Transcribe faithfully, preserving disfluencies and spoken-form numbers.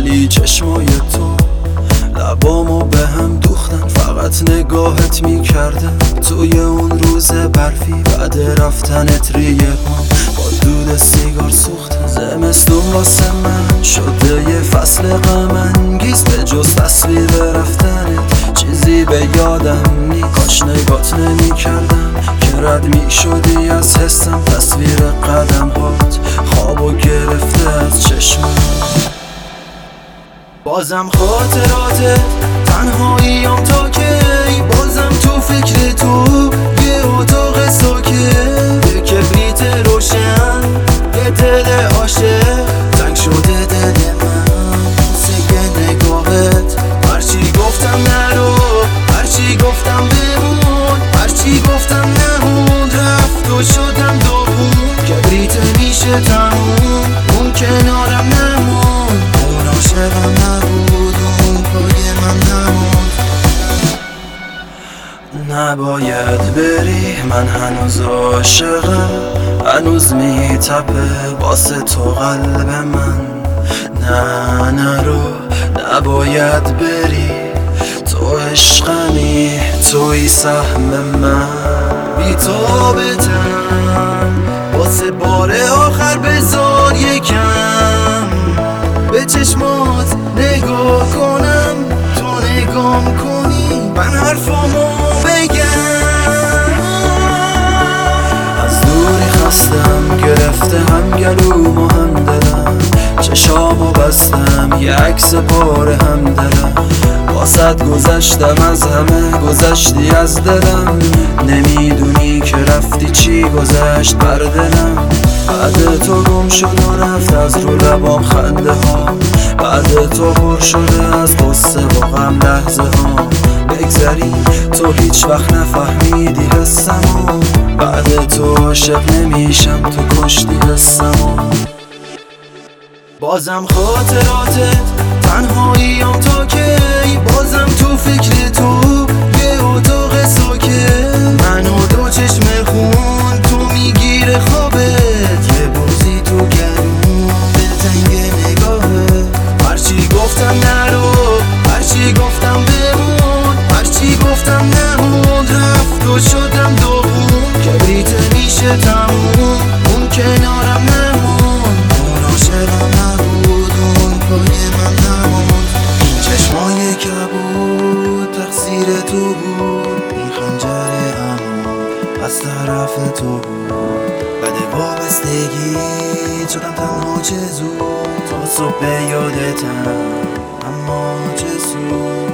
ولی چشمای تو لبامو به هم دوختن. فقط نگاهت میکردم توی اون روز برفی بعد رفتنت ریه هم با دود سیگار سوختن. زمستون واسه من شده یه فصل غم انگیز، به جز تصویر رفتنت چیزی به یادم نی. کاش نگات نمی کردم که رد می شدی از حسم. تصویر قدم هات خوابو گرفته از چشمم. بازم خاطرات تنهاییم تا که بازم تو فکر تو یه اتاق ساکت، یه کبریت روشن، یه دل عاشق. تنگ شده دل من سگه نگاهت، هرچی گفتم نرو، هرچی گفتم بمون، هرچی گفتم نمون. رفت و شدم دوبون، کبریت میشه تموم. اون کنارم نمون، اون عاشقم نبود، اون پای من نمون. نباید بری، من هنوز عاشقم، هنوز میتپه واسه تو قلب من. نه نرو، نباید بری، تو عشقمی، توی سهم من. بی تو بتن واسه بار آخر بذار یکم به چشمات نگاه کنم، تو نگام کنی من حرفامو بگم. از دوری خستم گرفته هم گلوم و هم دلم، چشامو بستم یه عکس پاره هم دلم. واسد گذشتم از همه، گذشتی از دلم. نمیدونی که رفتی چی گذشت بر دلم. بعد تو گم شد و رفت از رو لبام خنده ها، بعد تو پر شده از قصه و غم لحظه ها. بگذری تو هیچ وقت نفهمیدی حسمو، بعد تو عاشق نمیشم، تو کشتی حسمو. بازم خاطراتت تنهاییم تا که بازم تو فکر تو یه اتاق ساکت. من و دو چشم خون تو میگیره خوابت، یه بوزی تو گلوم دلتنگ نگاهت. هرچی گفتم نرو، هرچی گفتم بمون، هرچی گفتم نمون. رفت و شدم دوبون، کبریت میشه تموم. اون کنارم نمون، اون عاشقم نبود، اون پای من نمون. این چشمای کبود تقصیر تو بود، این خنجر اما از طرف تو بود. بده وابستگی شدم تنها چه زود، تا صبح یادتم اما چه سود.